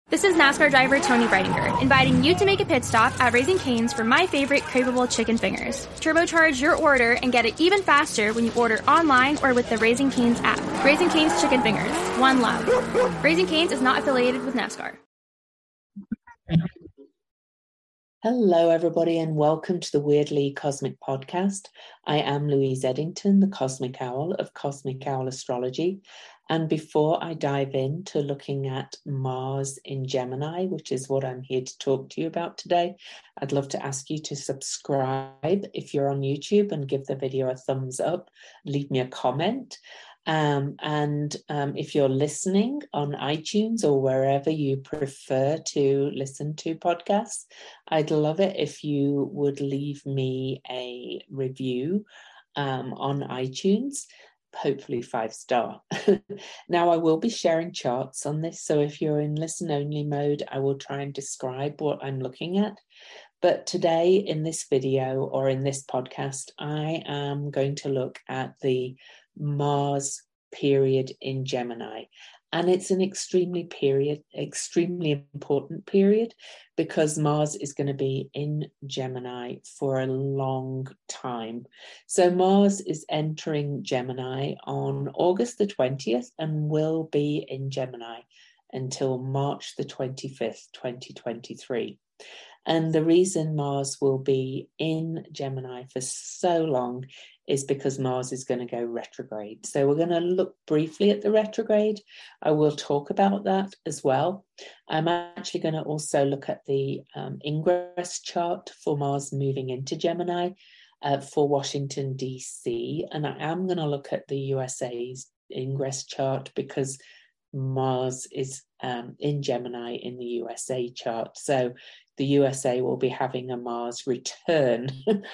This is NASCAR driver Tony Breidinger, inviting you to make a pit stop at Raising Cane's for my favorite craveable chicken fingers. Turbocharge your order and get it even faster when you order online or with the Raising Cane's app. Raising Cane's Chicken Fingers. One love. Raising Cane's is not affiliated with NASCAR. Hello, everybody, and welcome to the Weirdly Cosmic Podcast. I am Louise Eddington, the Cosmic Owl of Cosmic Owl Astrology. And before I dive into looking at Mars in Gemini, which is what I'm here to talk to you about today, I'd love to ask you to subscribe if you're on YouTube and give the video a thumbs up, leave me a comment. If you're listening on iTunes or wherever you prefer to listen to podcasts, I'd love it if you would leave me a review on iTunes, hopefully 5-star. Now, I will be sharing charts on this, so if you're in listen-only mode, I will try and describe what I'm looking at. But today in this video or in this podcast, I am going to look at the Mars period in Gemini. And it's an extremely important period because Mars is going to be in Gemini for a long time. So Mars is entering Gemini on August the 20th and will be in Gemini until March the 25th, 2023. And the reason Mars will be in Gemini for so long is because Mars is going to go retrograde. So we're going to look briefly at the retrograde. I will talk about that as well. I'm actually going to also look at the ingress chart for Mars moving into Gemini for Washington, D.C. And I am going to look at the USA's ingress chart because Mars is in Gemini in the USA chart. So the USA will be having a Mars return.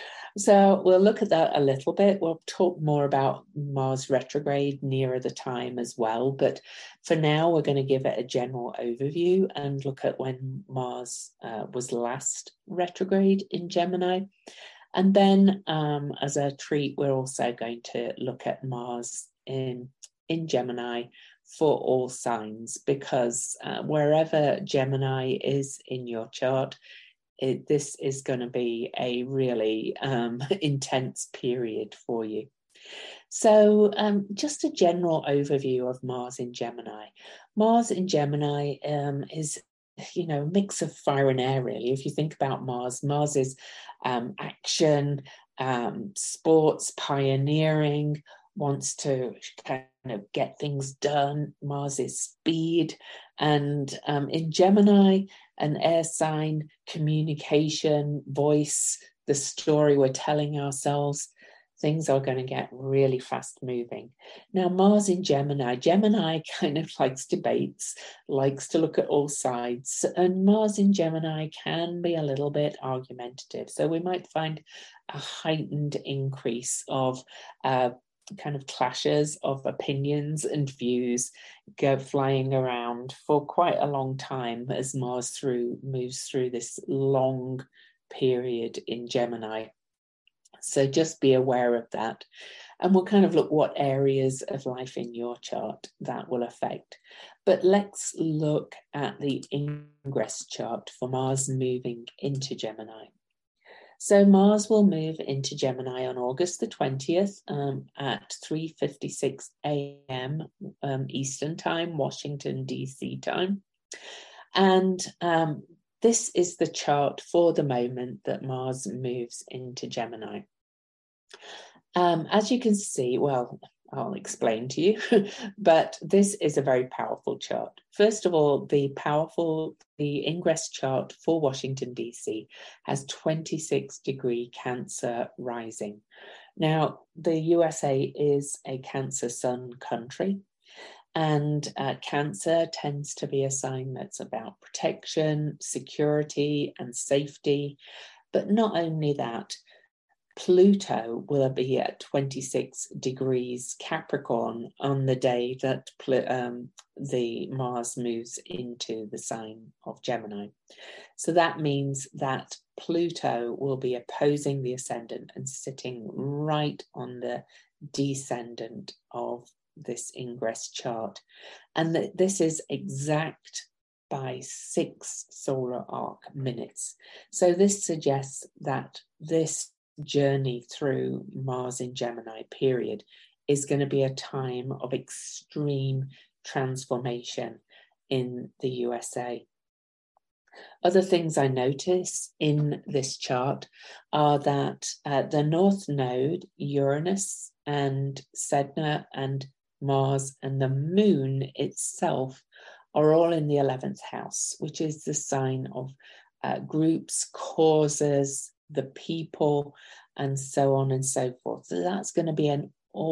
So we'll look at that a little bit. We'll talk more about Mars retrograde nearer the time as well. But for now, we're going to give it a general overview and look at when Mars was last retrograde in Gemini. And then as a treat, we're also going to look at Mars in Gemini for all signs, because wherever Gemini is in your chart, this is going to be a really intense period for you. So just a general overview of Mars in Gemini. Mars in Gemini is, a mix of fire and air, really. If you think about Mars, Mars is action, sports, pioneering, wants to kind of get things done. Mars is speed. And in Gemini, an air sign, communication, voice, the story we're telling ourselves, things are going to get really fast moving. Now, Mars in Gemini kind of likes debates, likes to look at all sides, and Mars in Gemini can be a little bit argumentative. So we might find a heightened increase of kind of clashes of opinions and views go flying around for quite a long time as Mars moves through this long period in Gemini. So just be aware of that. And we'll kind of look what areas of life in your chart that will affect. But let's look at the ingress chart for Mars moving into Gemini. So Mars will move into Gemini on August the 20th at 3:56 a.m. Eastern Time, Washington, D.C. time. And this is the chart for the moment that Mars moves into Gemini. As you can see, well, I'll explain to you, but this is a very powerful chart. First of all, the ingress chart for Washington, D.C. has 26-degree Cancer rising. Now, the USA is a Cancer sun country, and Cancer tends to be a sign that's about protection, security, and safety. But not only that, Pluto will be at 26 degrees Capricorn on the day that the Mars moves into the sign of Gemini. So that means that Pluto will be opposing the ascendant and sitting right on the descendant of this ingress chart. And this is exact by 6 solar arc minutes. So this suggests that this journey through Mars in Gemini period is going to be a time of extreme transformation in the USA. Other things I notice in this chart are that the North Node, Uranus and Sedna and Mars and the Moon itself are all in the 11th house, which is the sign of groups, causes, the people, and so on and so forth. So that's going to be an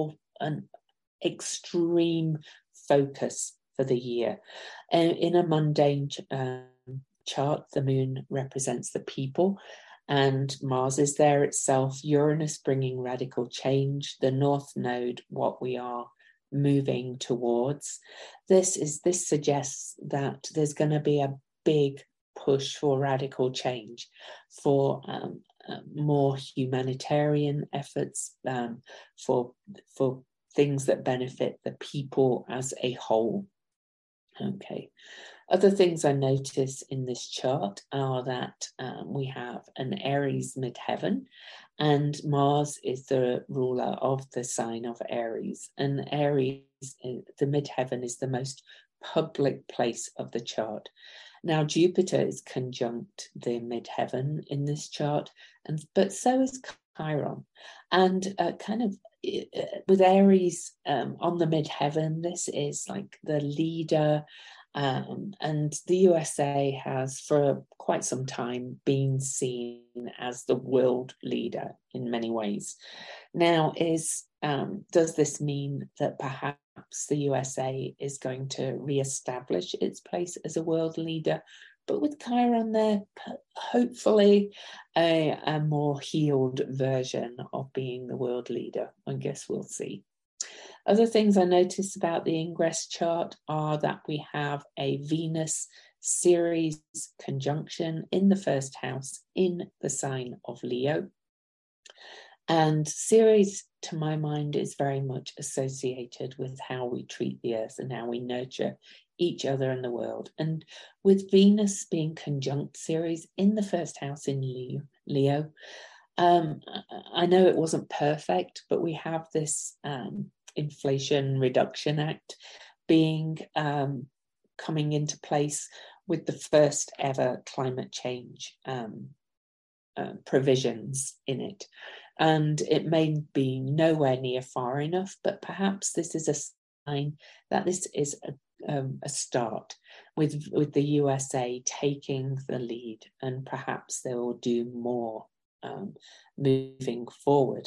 extreme focus for the year. In a mundane chart, the Moon represents the people, and Mars is there itself, Uranus bringing radical change, the North Node, what we are moving towards. This suggests that there's going to be a big push for radical change, for more humanitarian efforts, for things that benefit the people as a whole. Okay. Other things I notice in this chart are that we have an Aries midheaven, and Mars is the ruler of the sign of Aries. And Aries, the midheaven, is the most public place of the chart. Now, Jupiter is conjunct the midheaven in this chart, but so is Chiron. And with Aries on the midheaven, this is like the leader. And the USA has for quite some time been seen as the world leader in many ways. Now, does this mean that perhaps the USA is going to reestablish its place as a world leader? But with Chiron there, hopefully a more healed version of being the world leader. I guess we'll see. Other things I notice about the ingress chart are that we have a Venus Ceres conjunction in the first house in the sign of Leo. And Ceres, to my mind, is very much associated with how we treat the earth and how we nurture each other in the world. And with Venus being conjunct Ceres in the first house in Leo, I know it wasn't perfect, but we have this Inflation Reduction Act being coming into place with the first ever climate change provisions in it. And it may be nowhere near far enough, but perhaps this is a sign that this is a start with the USA taking the lead, and perhaps they will do more moving forward.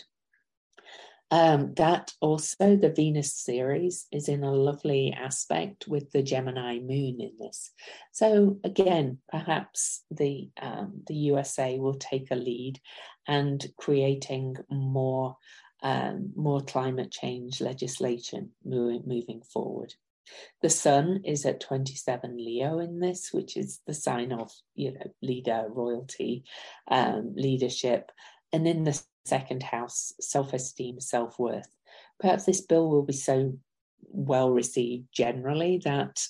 That also, the Venus Ceres is in a lovely aspect with the Gemini moon in this. So again, perhaps the USA will take a lead and creating more climate change legislation moving forward. The Sun is at 27 Leo in this, which is the sign of, leader, royalty, leadership, and in the second house, self-esteem, self-worth. Perhaps this bill will be so well received generally that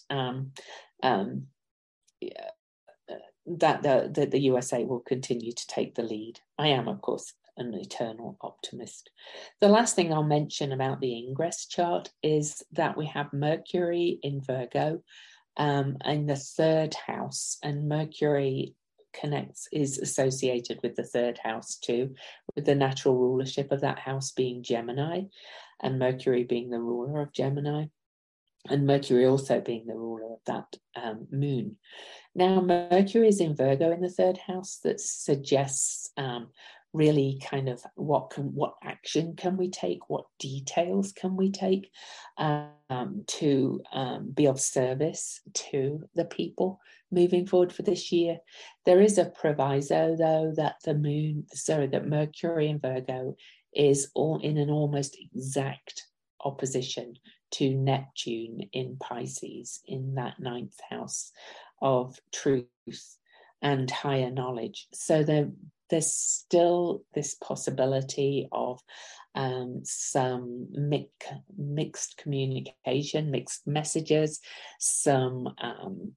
that the USA will continue to take the lead. I am, of course, an eternal optimist. The last thing I'll mention about the ingress chart is that we have Mercury in Virgo in the third house, and Mercury is associated with the third house too, with the natural rulership of that house being Gemini, and Mercury being the ruler of Gemini, and Mercury also being the ruler of that moon. Now, Mercury is in Virgo in the third house. That suggests really kind of what action can we take, what details can we take to be of service to the people moving forward for this year. There is a proviso, though, that that Mercury in Virgo is all in an almost exact opposition to Neptune in Pisces, in that ninth house of truth and higher knowledge. So there's still this possibility of some mixed communication, mixed messages, some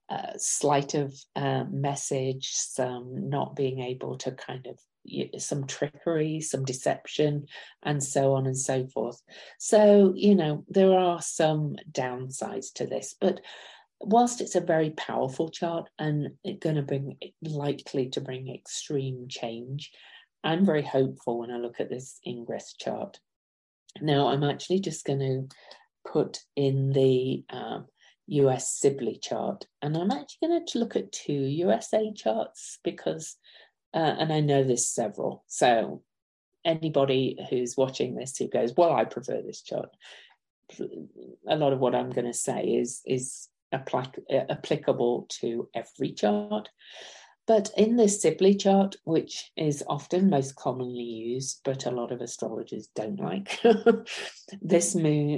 sleight of message, some not being able to kind of, some trickery, some deception, and so on and so forth. So, there are some downsides to this, but whilst it's a very powerful chart and it's going to likely to bring extreme change, I'm very hopeful when I look at this ingress chart. Now, I'm actually just going to put in the US Sibley chart, and I'm actually going to look at 2 USA charts because, and I know there's several, so anybody who's watching this who goes, well, I prefer this chart, a lot of what I'm going to say is applicable to every chart. But in this Sibley chart, which is often most commonly used, but a lot of astrologers don't like, this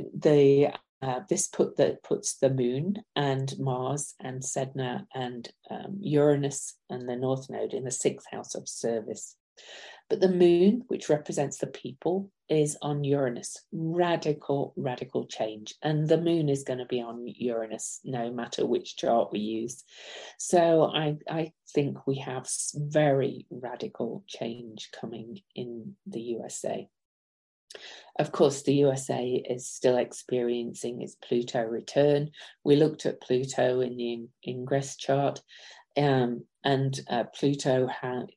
puts the moon and Mars and Sedna and Uranus and the North Node in the 6th house of service. But the moon, which represents the people, is on Uranus. Radical change. And the moon is going to be on Uranus no matter which chart we use. So I think we have very radical change coming in the USA. Of course, the USA is still experiencing its Pluto return. We looked at Pluto in the ingress chart, and Pluto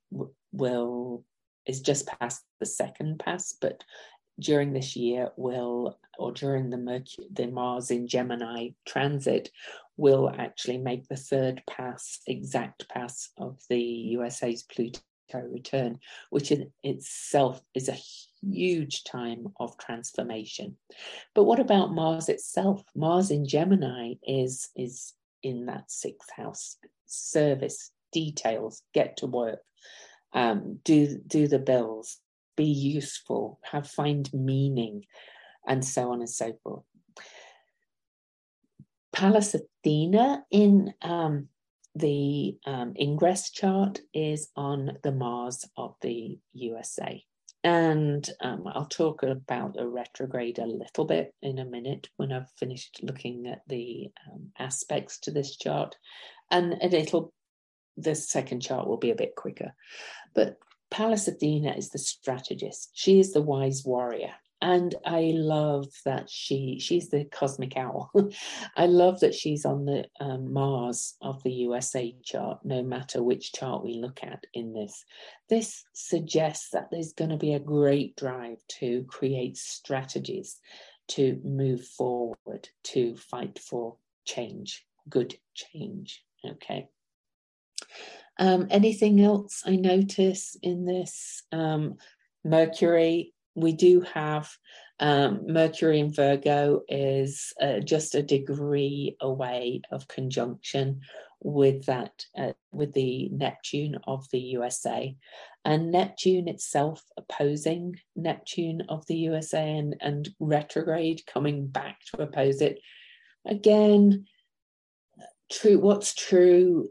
is just past the second pass, but during this year during the Mars in Gemini transit, will actually make the third exact pass of the USA's Pluto return, which in itself is a huge time of transformation. But what about Mars itself? Mars in Gemini is in that 6th house. Service, details, get to work, do the bills, be useful, find meaning, and so on and so forth. Pallas Athena in the ingress chart is on the Mars of the USA. And I'll talk about the retrograde a little bit in a minute when I've finished looking at the aspects to this chart. And the second chart will be a bit quicker. But Pallas Athena is the strategist. She is the wise warrior. And I love that she's the cosmic owl. I love that she's on the Mars of the USA chart, no matter which chart we look at in this. This suggests that there's going to be a great drive to create strategies to move forward, to fight for change, good change, okay? Anything else I notice in this? Mercury, we do have Mercury in Virgo is just a degree away of conjunction with the Neptune of the USA, and Neptune itself opposing Neptune of the USA and retrograde coming back to oppose it. Again, what's true,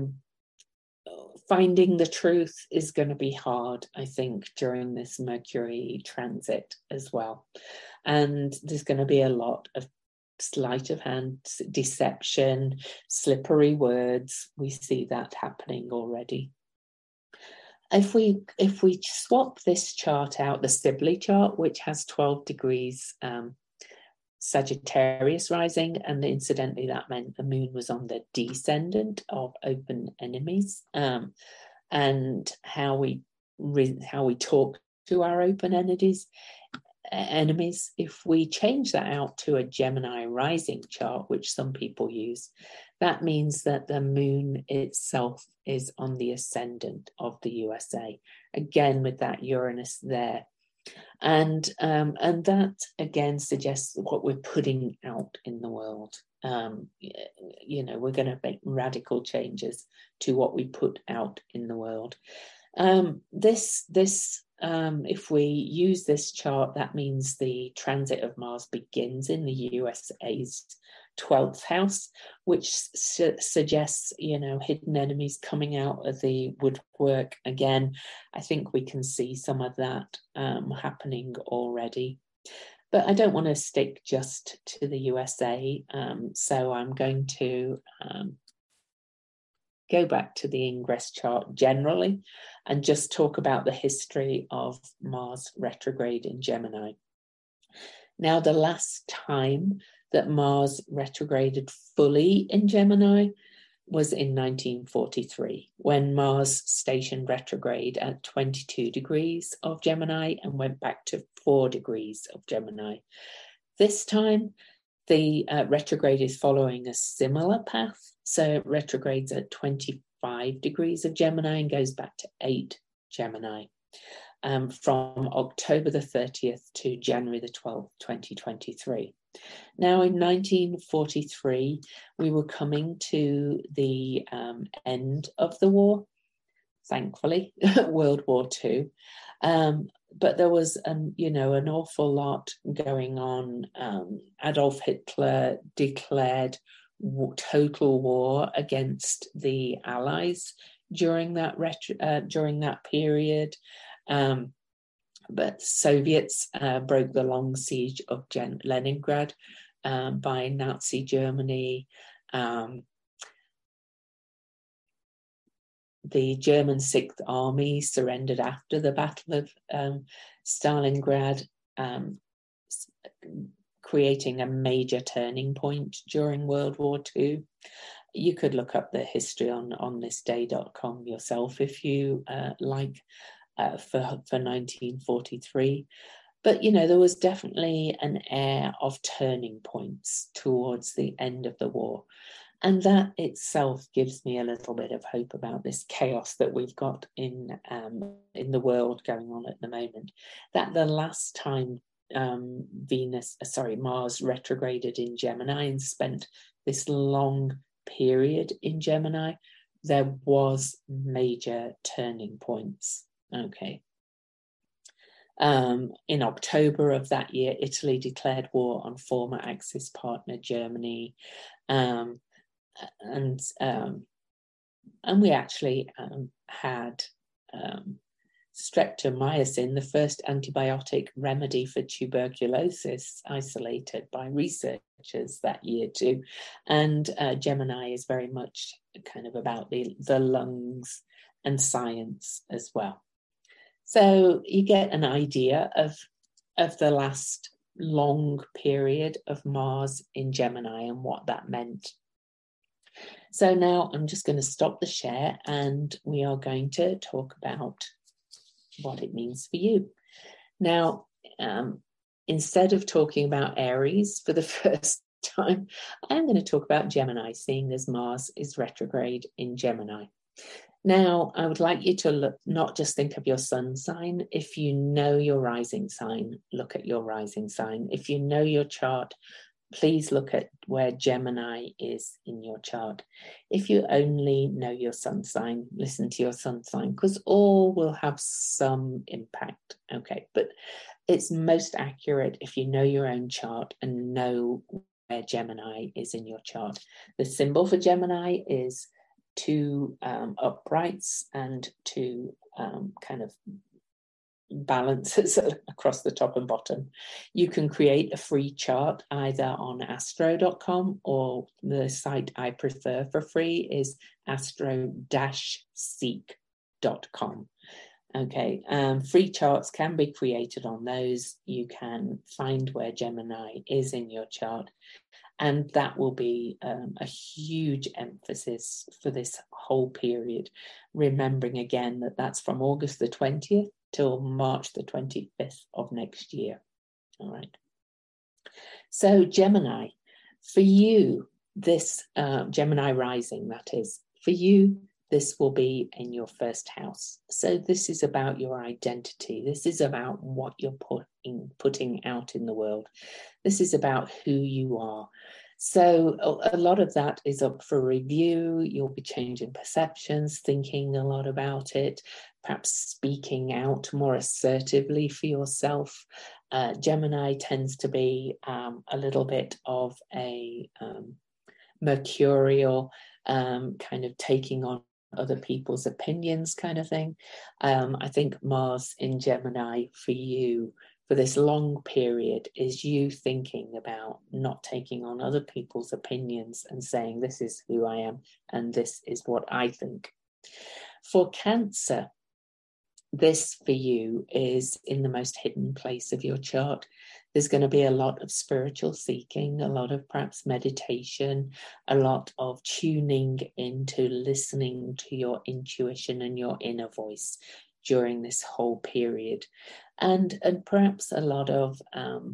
finding the truth is going to be hard, I think, during this Mercury transit as well. And there's going to be a lot of sleight of hand, deception, slippery words. We see that happening already. If we swap this chart out, the Sibley chart, which has 12 degrees Sagittarius rising, and incidentally that meant the moon was on the descendant of open enemies, and how we talk to our open enemies. If we change that out to a Gemini rising chart, which some people use, that means that the moon itself is on the ascendant of the USA, again with that Uranus there. And that again suggests what we're putting out in the world. We're going to make radical changes to what we put out in the world. If we use this chart, that means the transit of Mars begins in the USA's 12th house, which suggests, hidden enemies coming out of the woodwork again. I think we can see some of that happening already. But I don't want to stick just to the USA, so I'm going to go back to the ingress chart generally and just talk about the history of Mars retrograde in Gemini. Now, the last time that Mars retrograded fully in Gemini was in 1943, when Mars stationed retrograde at 22 degrees of Gemini and went back to 4 degrees of Gemini. This time, the retrograde is following a similar path. So it retrogrades at 25 degrees of Gemini and goes back to 8 Gemini from October the 30th to January the 12th, 2023. Now, in 1943, we were coming to the end of the war, thankfully, World War II. But there was, an awful lot going on. Adolf Hitler declared total war against the Allies during that period. But Soviets broke the long siege of Leningrad by Nazi Germany. The German Sixth Army surrendered after the Battle of Stalingrad, creating a major turning point during World War II. You could look up the history on thisday.com yourself if you like, for 1943. But, there was definitely an air of turning points towards the end of the war. And that itself gives me a little bit of hope about this chaos that we've got in the world going on at the moment. That the last time Mars retrograded in Gemini and spent this long period in Gemini, there was major turning points. Okay. In October of that year, Italy declared war on former Axis partner Germany. And we actually had streptomycin, the first antibiotic remedy for tuberculosis, isolated by researchers that year too. And Gemini is very much kind of about the lungs and science as well. So you get an idea of the last long period of Mars in Gemini and what that meant. So now I'm just going to stop the share and we are going to talk about what it means for you. Now, instead of talking about Aries for the first time, I'm going to talk about Gemini, seeing as Mars is retrograde in Gemini. Now, I would like you to not just think of your sun sign. If you know your rising sign, look at your rising sign. If you know your chart, please look at where Gemini is in your chart. If you only know your sun sign, listen to your sun sign, because all will have some impact. Okay, but it's most accurate if you know your own chart and know where Gemini is in your chart. The symbol for Gemini is 2 uprights and 2 kind of balances across the top and bottom. You can create a free chart either on astro.com, or the site I prefer for free is astro-seek.com. Okay, free charts can be created on those. You can find where Gemini is in your chart, and that will be a huge emphasis for this whole period. Remembering again that that's from August the 20th till March the 25th of next year. All right. So Gemini, for you, this Gemini rising, that is, for you, this will be in your first house. So this is about your identity. This is about what you're putting out in the world. This is about who you are. So a lot of that is up for review. You'll be changing perceptions, thinking a lot about it, perhaps speaking out more assertively for yourself. Gemini tends to be a little bit of a mercurial kind of taking on other people's opinions kind of thing. I think Mars in Gemini for you for this long period is you thinking about not taking on other people's opinions and saying, this is who I am and this is what I think. For Cancer, this for you is in the most hidden place of your chart. There's going to be a lot of spiritual seeking, a lot of perhaps meditation, a lot of tuning into listening to your intuition and your inner voice during this whole period. And perhaps a lot of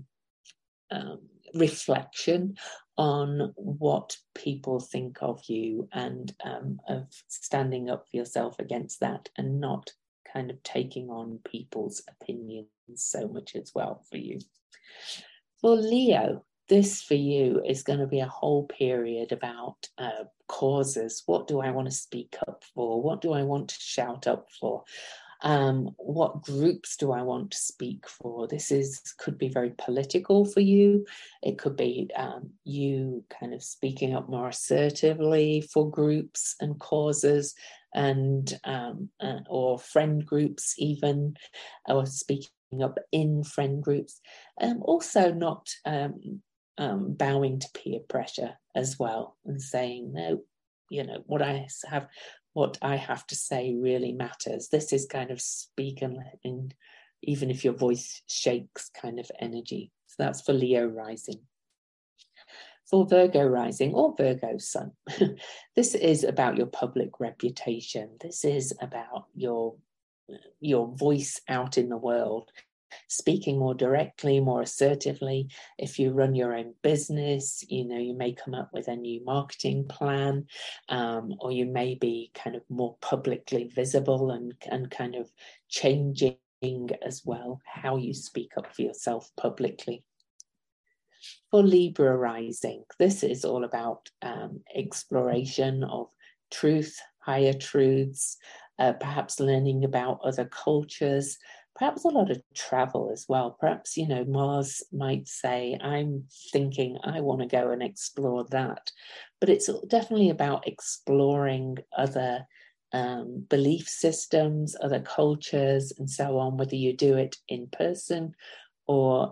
reflection on what people think of you, and of standing up for yourself against that and not kind of taking on people's opinions so much as well for you. For Leo, this for you is going to be a whole period about causes. What do I want to speak up for? What do I want to shout up for? What groups do I want to speak for? Could be very political for you. It could be you kind of speaking up more assertively for groups and causes, and or friend groups even, or speaking up in friend groups. Also not bowing to peer pressure as well, and saying, no, what I have to say really matters. This is kind of speak and even if your voice shakes kind of energy. So that's for Leo rising. For Virgo rising or Virgo sun, this is about your public reputation. This is about your voice out in the world, speaking more directly, more assertively. If you run your own business, you may come up with a new marketing plan, or you may be kind of more publicly visible and kind of changing as well how you speak up for yourself publicly. For Libra rising, this is all about exploration of truth, higher truths, perhaps learning about other cultures, perhaps a lot of travel as well. Perhaps, Mars might say, I'm thinking I want to go and explore that. But it's definitely about exploring other belief systems, other cultures, and so on, whether you do it in person or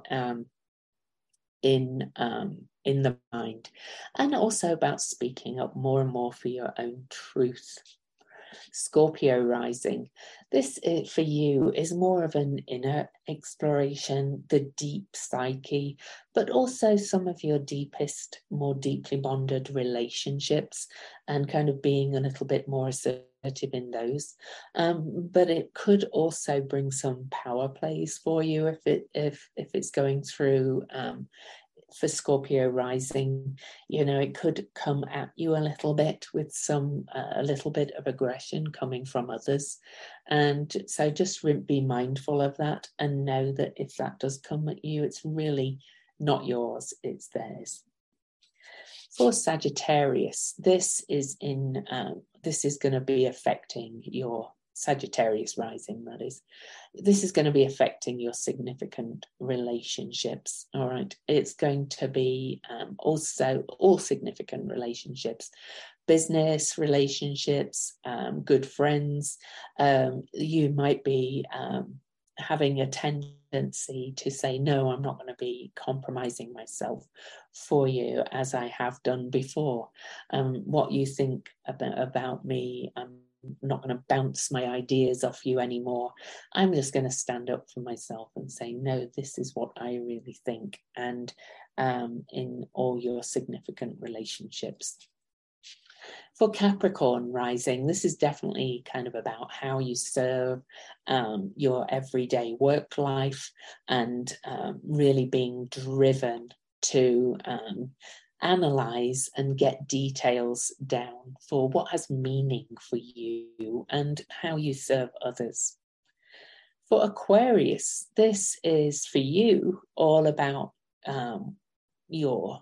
in the mind. And also about speaking up more and more for your own truth. Scorpio rising, this for you is more of an inner exploration, the deep psyche, but also some of your deepest, more deeply bonded relationships, and kind of being a little bit more assertive in those. But it could also bring some power plays for you if it's going through. For Scorpio rising, it could come at you a little bit with a little bit of aggression coming from others. And so just be mindful of that and know that if that does come at you, it's really not yours, it's theirs. For Sagittarius, this is going to be affecting your Sagittarius rising, that is. This is going to be affecting your significant relationships, all right? It's going to be also all significant relationships, business relationships, good friends. You might be having a tendency to say, no, I'm not going to be compromising myself for you as I have done before. What you think about me, I'm not going to bounce my ideas off you anymore. I'm just going to stand up for myself and say, no, this is what I really think. And in all your significant relationships. For Capricorn rising, this is definitely kind of about how you serve your everyday work life, and really being driven to analyze and get details down for what has meaning for you and how you serve others. For Aquarius, this is for you all about your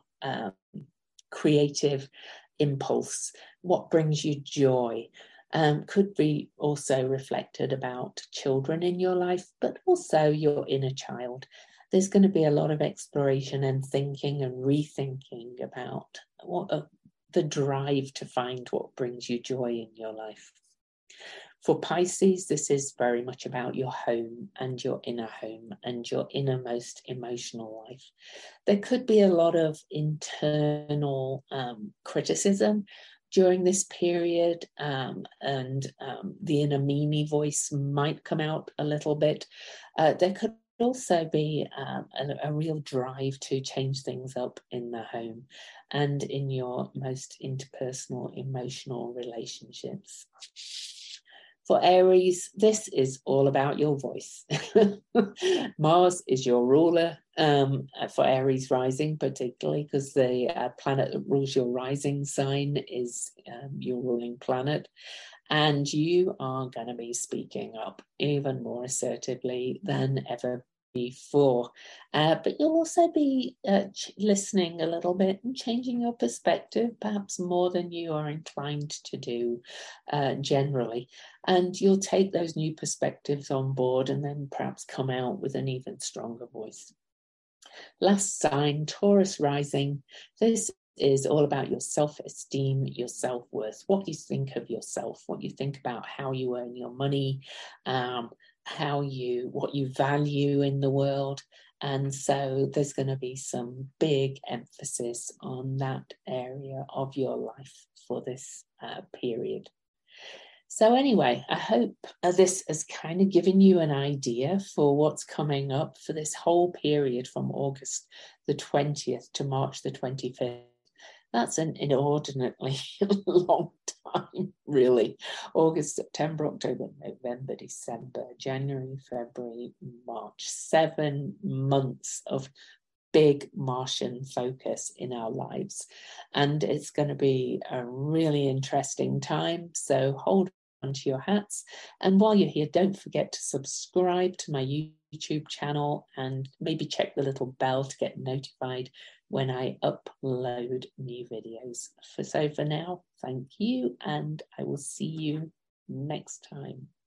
creative impulse, what brings you joy. Could be also reflected about children in your life, but also your inner child. There's going to be a lot of exploration and thinking and rethinking about the drive to find what brings you joy in your life. For Pisces, this is very much about your home and your inner home and your innermost emotional life. There could be a lot of internal criticism during this period, and the inner Mimi voice might come out a little bit. There could also be a real drive to change things up in the home and in your most interpersonal emotional relationships. For Aries, this is all about your voice. Mars is your ruler for Aries rising, particularly because the planet that rules your rising sign is your ruling planet. And you are going to be speaking up even more assertively than ever before. But you'll also be listening a little bit and changing your perspective, perhaps more than you are inclined to do generally. And you'll take those new perspectives on board and then perhaps come out with an even stronger voice. Last sign, Taurus rising. This is all about your self-esteem, your self-worth, what you think of yourself, what you think about how you earn your money, what you value in the world. And so there's going to be some big emphasis on that area of your life for this period. So anyway, I hope this has kind of given you an idea for what's coming up for this whole period from August the 20th to March the 25th. That's an inordinately long time, really. August, September, October, November, December, January, February, March. 7 months of big Martian focus in our lives. And it's going to be a really interesting time. So hold on to your hats. And while you're here, don't forget to subscribe to my YouTube channel and maybe check the little bell to get notified when I upload new videos. So for now, thank you, and I will see you next time.